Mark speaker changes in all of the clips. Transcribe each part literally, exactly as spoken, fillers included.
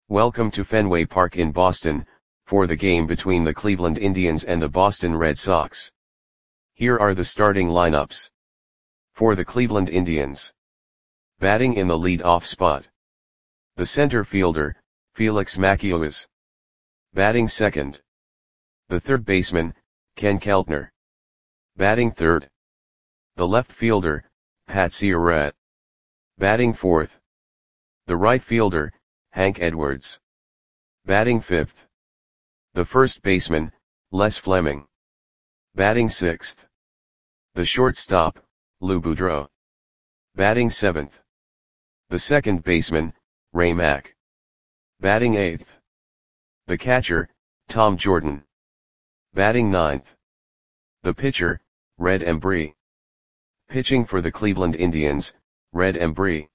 Speaker 1: Welcome to Fenway Park in Boston, for the game between the Cleveland Indians and the Boston Red Sox. Here are the starting lineups. For the Cleveland Indians. Batting in the lead-off spot. The center fielder, Felix Macias. Batting second. The third baseman, Ken Keltner. Batting third. The left fielder, Pat Ciarrette. Batting fourth. The right fielder, Hank Edwards. Batting fifth. The first baseman, Les Fleming. Batting sixth. The shortstop, Lou Boudreau. Batting seventh. The second baseman, Ray Mack. Batting eighth. The catcher, Tom Jordan. Batting ninth. The pitcher, Red Embree. Pitching for the Cleveland Indians, Red Embree.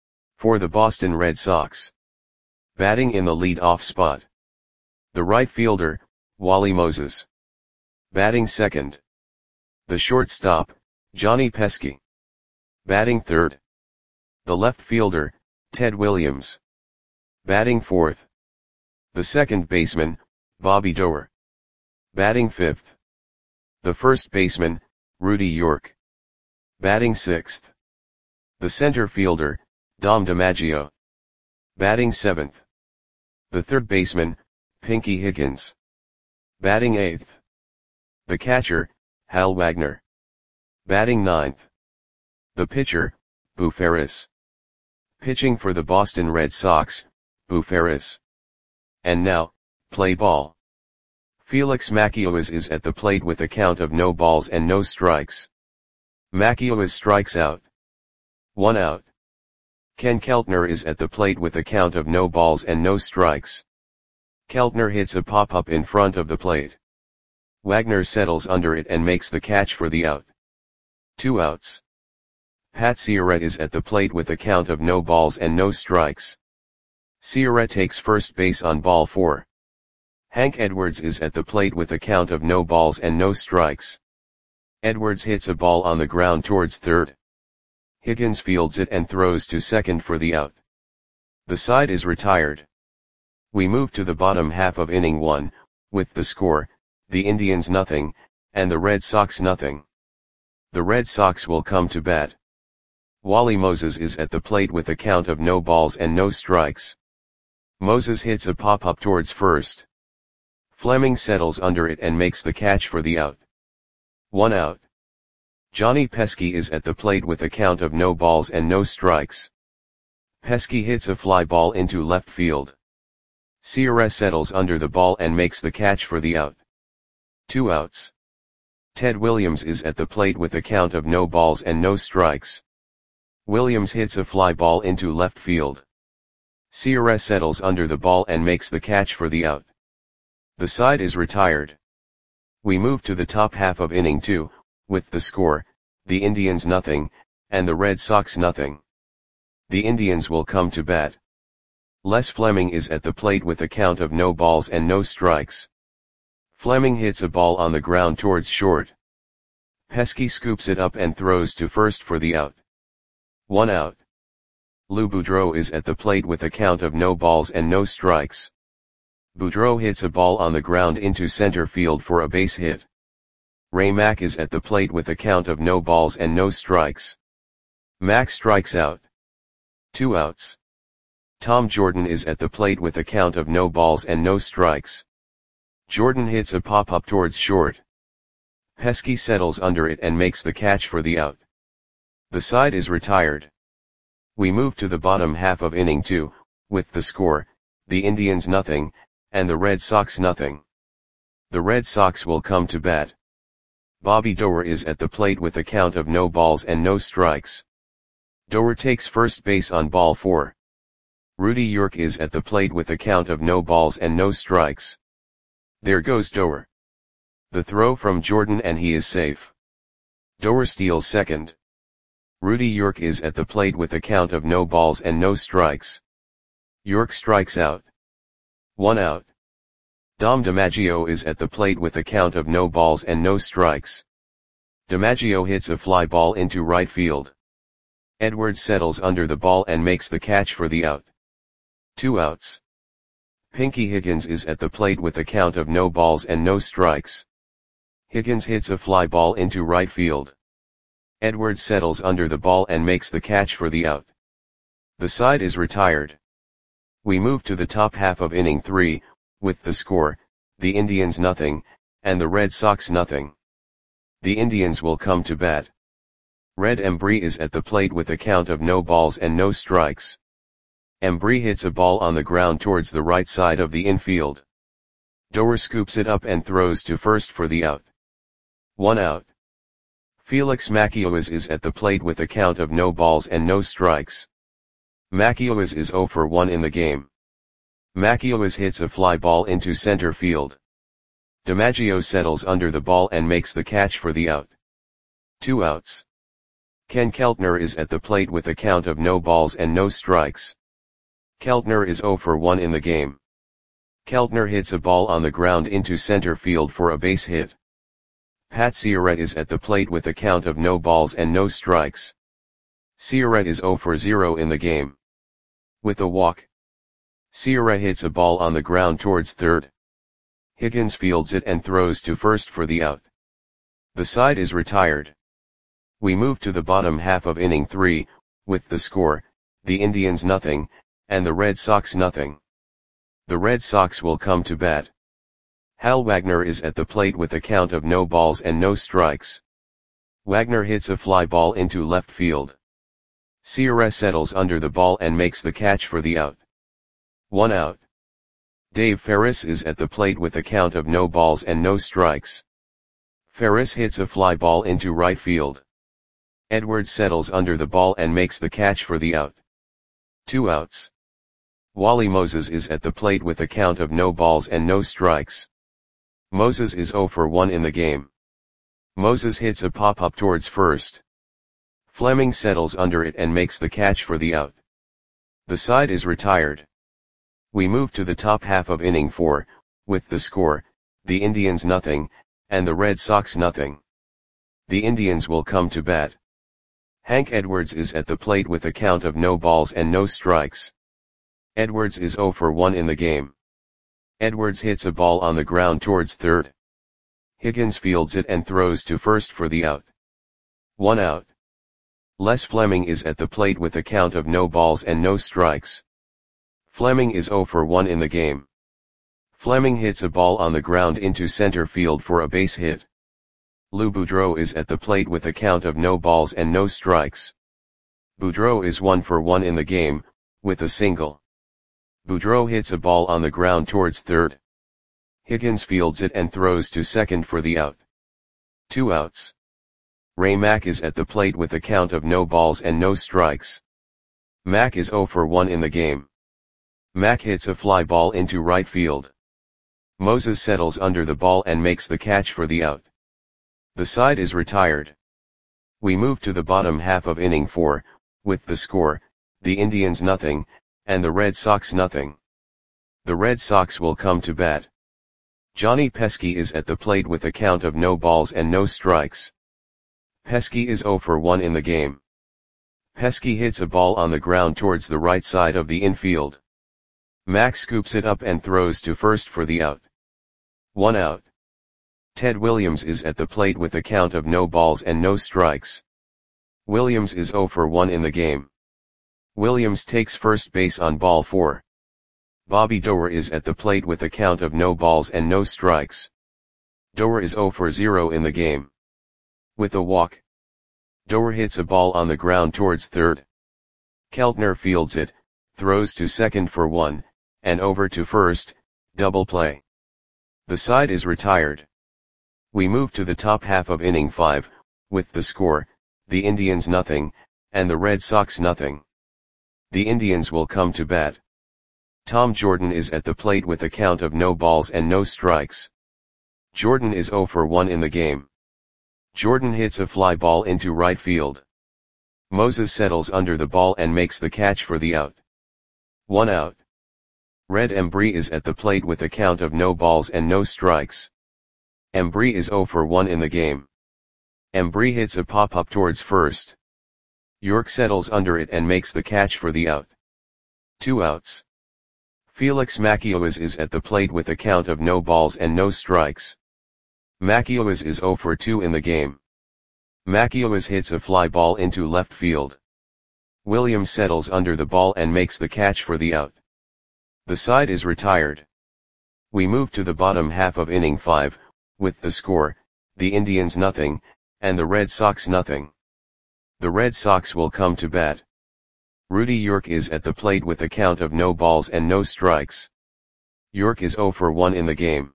Speaker 1: For the Boston Red Sox. Batting in the lead-off spot. The right fielder, Wally Moses. Batting second. The shortstop, Johnny Pesky. Batting third. The left fielder, Ted Williams. Batting fourth. The second baseman, Bobby Doerr. Batting fifth. The first baseman, Rudy York. Batting sixth. The center fielder, Dom DiMaggio. Batting seventh. The third baseman, Pinky Higgins. Batting eighth. The catcher, Hal Wagner. Batting ninth. The pitcher, Boo Ferris. Pitching for the Boston Red Sox, Boo Ferris. And now, play ball. Felix Macias is at the plate with a count of no balls and no strikes. Macias strikes out. One out. Ken Keltner is at the plate with a count of no balls and no strikes. Keltner hits a pop-up in front of the plate. Wagner settles under it and makes the catch for the out. Two outs. Pat Ciarrette is at the plate with a count of no balls and no strikes. Ciarrette takes first base on ball four. Hank Edwards is at the plate with a count of no balls and no strikes. Edwards hits a ball on the ground towards third. Higgins fields it and throws to second for the out. The side is retired. We move to the bottom half of inning one, with the score, the Indians nothing, and the Red Sox nothing. The Red Sox will come to bat. Wally Moses is at the plate with a count of no balls and no strikes. Moses hits a pop-up towards first. Fleming settles under it and makes the catch for the out. One out. Johnny Pesky is at the plate with a count of no balls and no strikes. Pesky hits a fly ball into left field. Ciarrette settles under the ball and makes the catch for the out. Two outs. Ted Williams is at the plate with a count of no balls and no strikes. Williams hits a fly ball into left field. Ciarrette settles under the ball and makes the catch for the out. The side is retired. We move to the top half of inning two, with the score, the Indians nothing, and the Red Sox nothing. The Indians will come to bat. Les Fleming is at the plate with a count of no balls and no strikes. Fleming hits a ball on the ground towards short. Pesky scoops it up and throws to first for the out. One out. Lou Boudreau is at the plate with a count of no balls and no strikes. Boudreau hits a ball on the ground into center field for a base hit. Ray Mack is at the plate with a count of no balls and no strikes. Mack strikes out. Two outs. Tom Jordan is at the plate with a count of no balls and no strikes. Jordan hits a pop-up towards short. Pesky settles under it and makes the catch for the out. The side is retired. We move to the bottom half of inning two, with the score, the Indians nothing, and the Red Sox nothing. The Red Sox will come to bat. Bobby Doerr is at the plate with a count of no balls and no strikes. Doerr takes first base on ball four. Rudy York is at the plate with a count of no balls and no strikes. There goes Doerr. The throw from Jordan and he is safe. Doerr steals second. Rudy York is at the plate with a count of no balls and no strikes. York strikes out. One out. Dom DiMaggio is at the plate with a count of no balls and no strikes. DiMaggio hits a fly ball into right field. Edwards settles under the ball and makes the catch for the out. Two outs. Pinky Higgins is at the plate with a count of no balls and no strikes. Higgins hits a fly ball into right field. Edwards settles under the ball and makes the catch for the out. The side is retired. We move to the top half of inning three, with the score, the Indians nothing, and the Red Sox nothing. The Indians will come to bat. Red Embry is at the plate with a count of no balls and no strikes. Embry hits a ball on the ground towards the right side of the infield. Doer scoops it up and throws to first for the out. One out. Felix Macias is at the plate with a count of no balls and no strikes. Macias is zero for one in the game. Macias hits a fly ball into center field. DiMaggio settles under the ball and makes the catch for the out. Two outs. Ken Keltner is at the plate with a count of no balls and no strikes. Keltner is zero for one in the game. Keltner hits a ball on the ground into center field for a base hit. Pat Ciarrette is at the plate with a count of no balls and no strikes. Ciarrette is zero for zero in the game. With a walk, Ciarrette hits a ball on the ground towards third. Higgins fields it and throws to first for the out. The side is retired. We move to the bottom half of inning three, with the score, the Indians nothing, and the Red Sox nothing. The Red Sox will come to bat. Hal Wagner is at the plate with a count of no balls and no strikes. Wagner hits a fly ball into left field. Ciarrette settles under the ball and makes the catch for the out. One out. Dave Ferris is at the plate with a count of no balls and no strikes. Ferris hits a fly ball into right field. Edwards settles under the ball and makes the catch for the out. Two outs. Wally Moses is at the plate with a count of no balls and no strikes. Moses is zero for one in the game. Moses hits a pop-up towards first. Fleming settles under it and makes the catch for the out. The side is retired. We move to the top half of inning four, with the score, the Indians nothing, and the Red Sox nothing. The Indians will come to bat. Hank Edwards is at the plate with a count of no balls and no strikes. Edwards is zero for one in the game. Edwards hits a ball on the ground towards third. Higgins fields it and throws to first for the out. One out. Les Fleming is at the plate with a count of no balls and no strikes. Fleming is zero for one in the game. Fleming hits a ball on the ground into center field for a base hit. Lou Boudreau is at the plate with a count of no balls and no strikes. Boudreau is one for one in the game, with a single. Boudreau hits a ball on the ground towards third. Higgins fields it and throws to second for the out. Two outs. Ray Mack is at the plate with a count of no balls and no strikes. Mack is zero for one in the game. Mack hits a fly ball into right field. Moses settles under the ball and makes the catch for the out. The side is retired. We move to the bottom half of inning four, with the score, the Indians nothing, and the Red Sox nothing. The Red Sox will come to bat. Johnny Pesky is at the plate with a count of no balls and no strikes. Pesky is zero for one in the game. Pesky hits a ball on the ground towards the right side of the infield. Mack scoops it up and throws to first for the out. One out. Ted Williams is at the plate with a count of no balls and no strikes. Williams is zero for one in the game. Williams takes first base on ball four. Bobby Doer is at the plate with a count of no balls and no strikes. Doer is zero for zero in the game. With a walk, Doer hits a ball on the ground towards third. Keltner fields it, throws to second for one, and over to first, double play. The side is retired. We move to the top half of inning five, with the score, the Indians nothing, and the Red Sox nothing. The Indians will come to bat. Tom Jordan is at the plate with a count of no balls and no strikes. Jordan is zero for one in the game. Jordan hits a fly ball into right field. Moses settles under the ball and makes the catch for the out. One out. Red Embry is at the plate with a count of no balls and no strikes. Embry is zero for one in the game. Embry hits a pop-up towards first. York settles under it and makes the catch for the out. Two outs. Felix Macias is at the plate with a count of no balls and no strikes. Macias is zero for two in the game. Macias hits a fly ball into left field. Williams settles under the ball and makes the catch for the out. The side is retired. We move to the bottom half of inning five, with the score, the Indians nothing, and the Red Sox nothing. The Red Sox will come to bat. Rudy York is at the plate with a count of no balls and no strikes. York is zero for one in the game.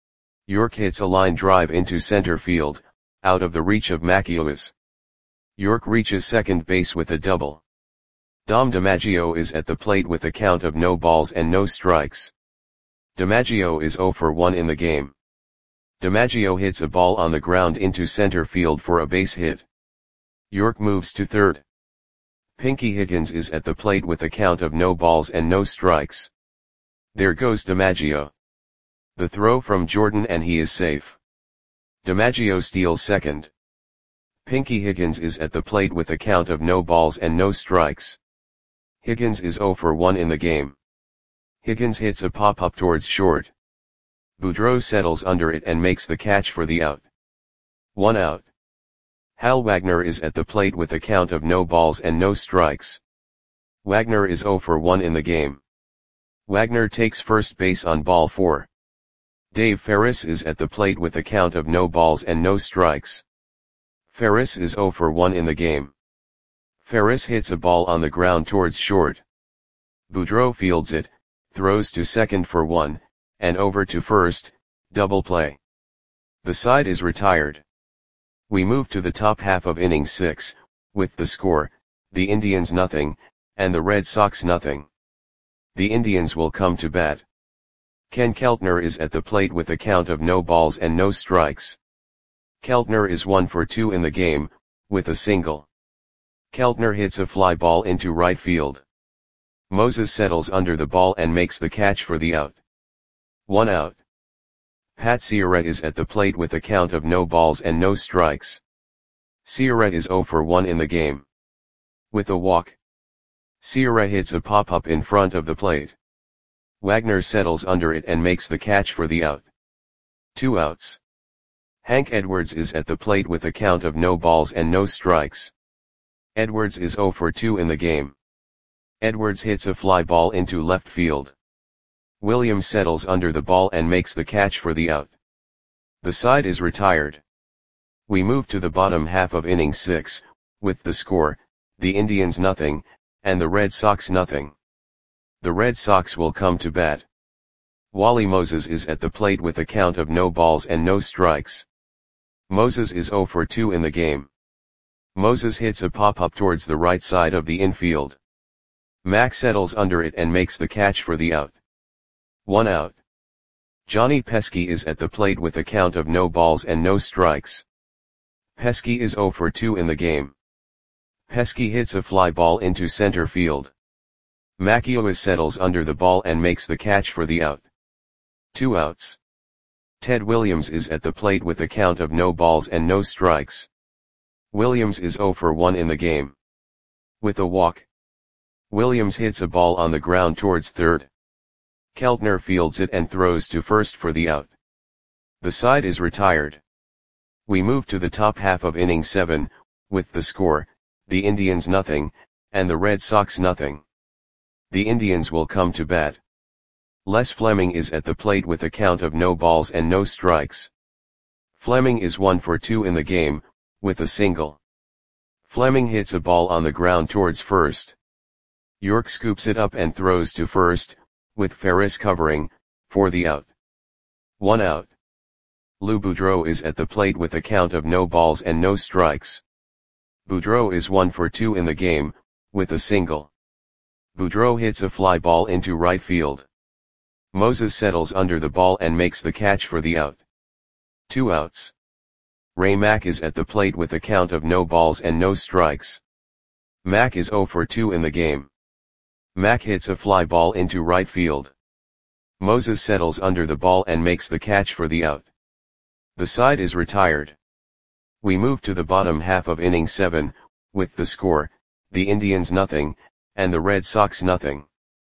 Speaker 1: York hits a line drive into center field, out of the reach of Macias. York reaches second base with a double. Dom DiMaggio is at the plate with a count of no balls and no strikes. DiMaggio is zero for one in the game. DiMaggio hits a ball on the ground into center field for a base hit. York moves to third. Pinky Higgins is at the plate with a count of no balls and no strikes. There goes DiMaggio. The throw from Jordan and he is safe. DiMaggio steals second. Pinky Higgins is at the plate with a count of no balls and no strikes. Higgins is zero for one in the game. Higgins hits a pop-up towards short. Boudreau settles under it and makes the catch for the out. One out. Hal Wagner is at the plate with a count of no balls and no strikes. Wagner is zero for one in the game. Wagner takes first base on ball four. Dave Ferris is at the plate with a count of no balls and no strikes. Ferris is zero for one in the game. Ferris hits a ball on the ground towards short. Boudreau fields it, throws to second for one, and over to first, double play. The side is retired. We move to the top half of inning six, with the score, the Indians nothing, and the Red Sox nothing. The Indians will come to bat. Ken Keltner is at the plate with a count of no balls and no strikes. Keltner is one for two in the game, with a single. Keltner hits a fly ball into right field. Moses settles under the ball and makes the catch for the out. One out. Pat Sierra is at the plate with a count of no balls and no strikes. Sierra is zero for one in the game. With a walk. Sierra hits a pop-up in front of the plate. Wagner settles under it and makes the catch for the out. Two outs. Hank Edwards is at the plate with a count of no balls and no strikes. Edwards is zero for two in the game. Edwards hits a fly ball into left field. Williams settles under the ball and makes the catch for the out. The side is retired. We move to the bottom half of inning six, with the score, the Indians nothing, and the Red Sox nothing. The Red Sox will come to bat. Wally Moses is at the plate with a count of no balls and no strikes. Moses is zero for two in the game. Moses hits a pop-up towards the right side of the infield. Mack settles under it and makes the catch for the out. One out. Johnny Pesky is at the plate with a count of no balls and no strikes. Pesky is zero for two in the game. Pesky hits a fly ball into center field. Macias settles under the ball and makes the catch for the out. Two outs. Ted Williams is at the plate with a count of no balls and no strikes. Williams is zero for one in the game. With a walk. Williams hits a ball on the ground towards third. Keltner fields it and throws to first for the out. The side is retired. We move to the top half of inning seven, with the score, the Indians nothing, and the Red Sox nothing. The Indians will come to bat. Les Fleming is at the plate with a count of no balls and no strikes. Fleming is one for two in the game, with a single. Fleming hits a ball on the ground towards first. York scoops it up and throws to first, with Ferris covering, for the out. One out. Lou Boudreau is at the plate with a count of no balls and no strikes. Boudreau is one for two in the game, with a single. Boudreau hits a fly ball into right field. Moses settles under the ball and makes the catch for the out. Two outs. Ray Mack is at the plate with a count of no balls and no strikes. Mack is zero for two in the game. Mack hits a fly ball into right field. Moses settles under the ball and makes the catch for the out. The side is retired. We move to the bottom half of inning seven, with the score, the Indians nothing, and the Red Sox nothing.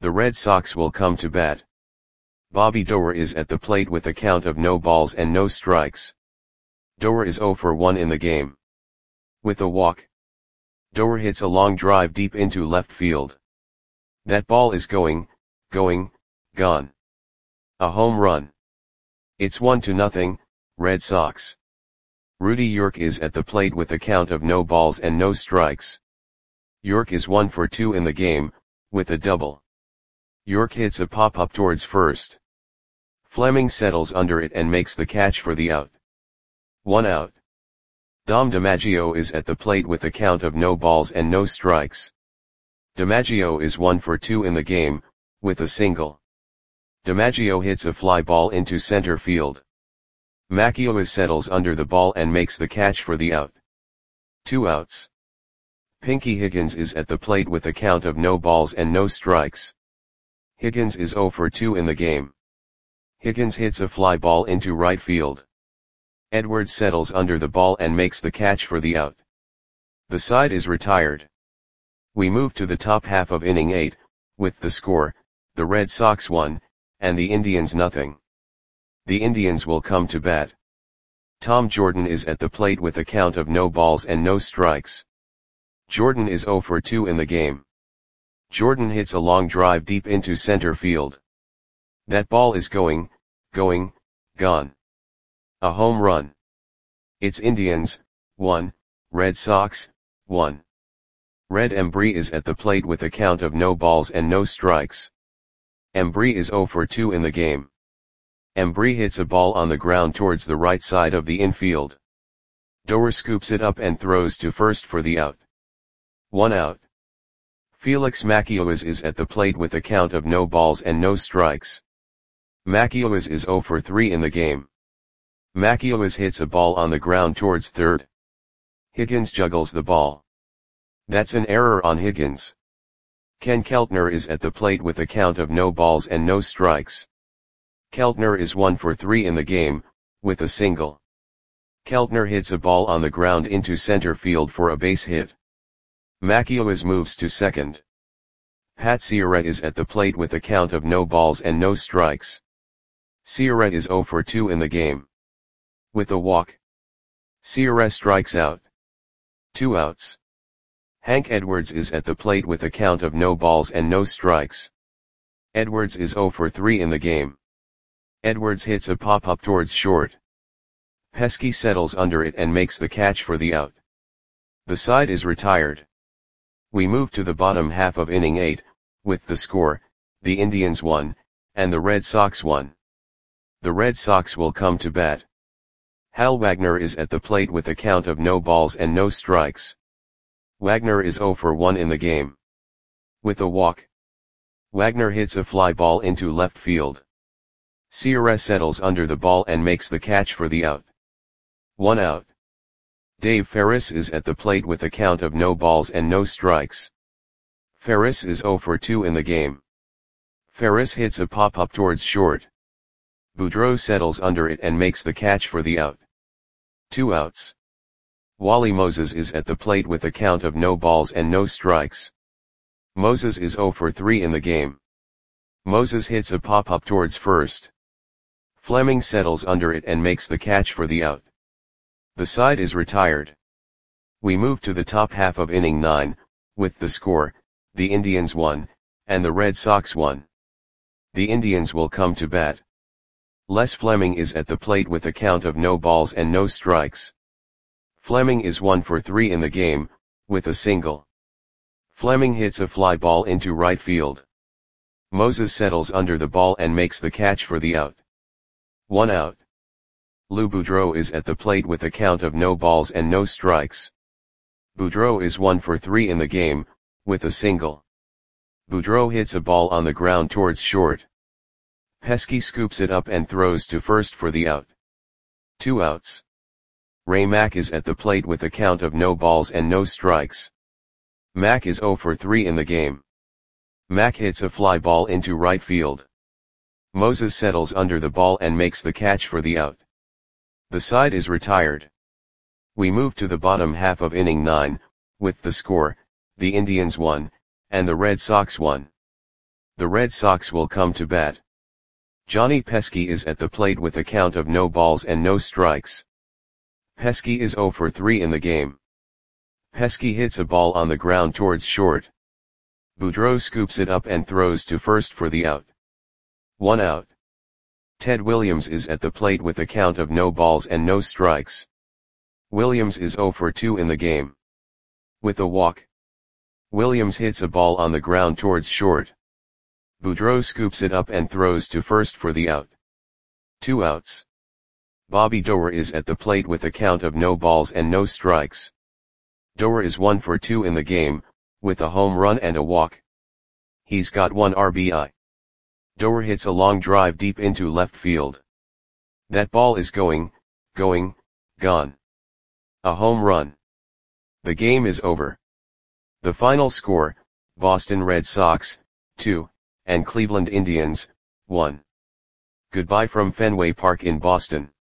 Speaker 1: The Red Sox will come to bat. Bobby Doerr is at the plate with a count of no balls and no strikes. Doerr is zero for one in the game. With a walk, Doerr hits a long drive deep into left field. That ball is going, going, gone. A home run. It's one to nothing, Red Sox. Rudy York is at the plate with a count of no balls and no strikes. York is one for two in the game, with a double. York hits a pop-up towards first. Fleming settles under it and makes the catch for the out. One out. Dom DiMaggio is at the plate with a count of no balls and no strikes. DiMaggio is one for two in the game, with a single. DiMaggio hits a fly ball into center field. Macias settles under the ball and makes the catch for the out. Two outs. Pinky Higgins is at the plate with a count of no balls and no strikes. Higgins is zero for two in the game. Higgins hits a fly ball into right field. Edwards settles under the ball and makes the catch for the out. The side is retired. We move to the top half of inning eight, with the score, the Red Sox one, and the Indians nothing. The Indians will come to bat. Tom Jordan is at the plate with a count of no balls and no strikes. Jordan is zero for two in the game. Jordan hits a long drive deep into center field. That ball is going, going, gone. A home run. It's Indians, one, Red Sox, one. Red Embry is at the plate with a count of no balls and no strikes. Embry is zero for two in the game. Embry hits a ball on the ground towards the right side of the infield. Doerr scoops it up and throws to first for the out. One out. Felix Macias is at the plate with a count of no balls and no strikes. Macias is zero for three in the game. Macias hits a ball on the ground towards third. Higgins juggles the ball. That's an error on Higgins. Ken Keltner is at the plate with a count of no balls and no strikes. Keltner is one for three in the game, with a single. Keltner hits a ball on the ground into center field for a base hit. Macias moves to second. Pat Sierra is at the plate with a count of no balls and no strikes. Sierra is zero for two in the game. With a walk, Sierra strikes out. Two outs. Hank Edwards is at the plate with a count of no balls and no strikes. Edwards is zero for three in the game. Edwards hits a pop-up towards short. Pesky settles under it and makes the catch for the out. The side is retired. We move to the bottom half of inning eight, with the score, the Indians one, and the Red Sox one. The Red Sox will come to bat. Hal Wagner is at the plate with a count of no balls and no strikes. Wagner is zero for one in the game. With a walk, Wagner hits a fly ball into left field. Sierra settles under the ball and makes the catch for the out. One out. Dave Ferris is at the plate with a count of no balls and no strikes. Ferris is zero for two in the game. Ferris hits a pop-up towards short. Boudreau settles under it and makes the catch for the out. Two outs. Wally Moses is at the plate with a count of no balls and no strikes. Moses is zero for three in the game. Moses hits a pop-up towards first. Fleming settles under it and makes the catch for the out. The side is retired. We move to the top half of inning nine, with the score, the Indians one, and the Red Sox one. The Indians will come to bat. Les Fleming is at the plate with a count of no balls and no strikes. Fleming is one for three in the game, with a single. Fleming hits a fly ball into right field. Moses settles under the ball and makes the catch for the out. One out. Lou Boudreau is at the plate with a count of no balls and no strikes. Boudreau is one for three in the game, with a single. Boudreau hits a ball on the ground towards short. Pesky scoops it up and throws to first for the out. Two outs. Ray Mack is at the plate with a count of no balls and no strikes. Mack is zero for three in the game. Mack hits a fly ball into right field. Moses settles under the ball and makes the catch for the out. The side is retired. We move to the bottom half of inning nine, with the score, the Indians one, and the Red Sox one. The Red Sox will come to bat. Johnny Pesky is at the plate with a count of no balls and no strikes. Pesky is zero for three in the game. Pesky hits a ball on the ground towards short. Boudreau scoops it up and throws to first for the out. One out. Ted Williams is at the plate with a count of no balls and no strikes. Williams is zero for two in the game. With a walk. Williams hits a ball on the ground towards short. Boudreau scoops it up and throws to first for the out. Two outs. Bobby Doerr is at the plate with a count of no balls and no strikes. Doerr is one for two in the game, with a home run and a walk. He's got one R B I. Doerr hits a long drive deep into left field. That ball is going, going, gone. A home run. The game is over. The final score, Boston Red Sox, two, and Cleveland Indians, one. Goodbye from Fenway Park in Boston.